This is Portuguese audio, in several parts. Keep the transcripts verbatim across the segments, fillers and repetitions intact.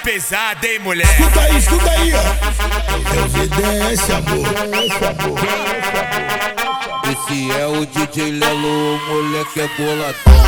pesada, hein, mulher? Escuta aí, escuta aí, ó. Evidência, amor. Esse é o D J Lelo, o moleque é boladão.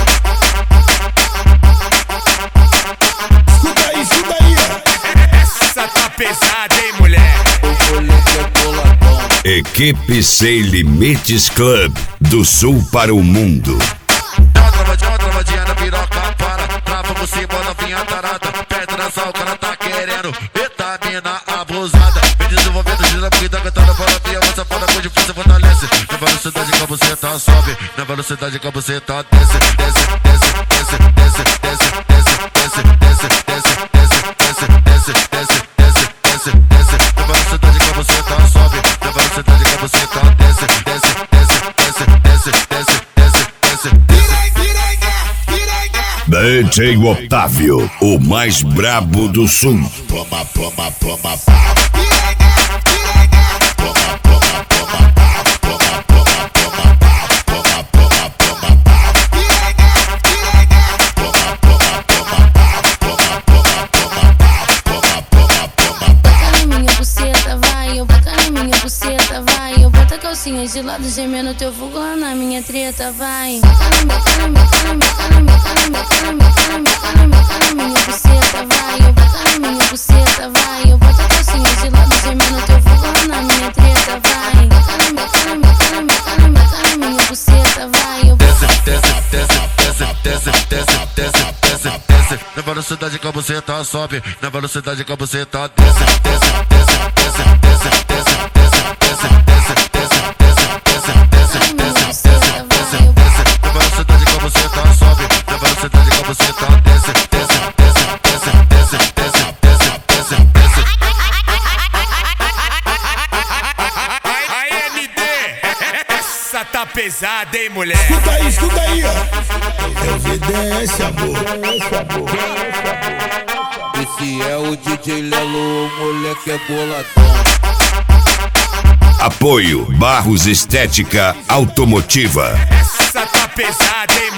Escuta aí, escuta aí, ó. Essa tá pesada, hein, mulher? O moleque é boladão. Equipe Sem Limites Club, do sul para o mundo. Dá uma travadinha, uma travadinha na piroca, para. Trava por cima, novinha tarada. Perto da sal, o cara tá querendo. Eita, mina abusada. Vem desenvolvendo, gira porque tá cantando. Fala, pia, você fala com difícil, fortalece. Na velocidade que você tá, sobe. Na velocidade que você tá, desce, desce, desce, desce, desce, desce, desce, desce, desce, desce, desce, desce, desce, desce, desce, desce. Na velocidade que você tá, sobe. Na velocidade que você tá, desce, desce, desce, desce, desce, desce, desce, desce, desce. D J Otávio, o mais brabo do sul. Toma, toma, toma, pá. Calcinha de lado gemendo teu fogo lá na minha treta, vai. Caramba, caramba, caramba, caramba, caramba, caramba, caramba, caramba, caramba, minha buceta, vai. Eu boto na minha buceta, vai. Eu boto a calcinha de lado gemendo teu fogo lá na minha treta, vai. Caramba, caramba, caramba, caramba, caramba, minha buceta, vai. Eu desce, desce, desce, desce, desce, desce, desce, desce, desce. Na velocidade que você tá, sobe. Na velocidade que você tá, desce, desce, desce, desce, desce, desce, desce, desce, desce, desce, desce, desce, desce, desce, desce, desce. Na velocidade que você tá, sobe. Na velocidade que você tá, desce, desce, desce, desce, desce, desce, desce, desce, desce. Aí, M D, essa tá pesada, hein, mulher? Escuta aí, escuta aí, ó. Evidência, amor. Esse é o D J Lelo, o moleque é boladão. Apoio Barros Estética Automotiva. Essa tá pesada, hein,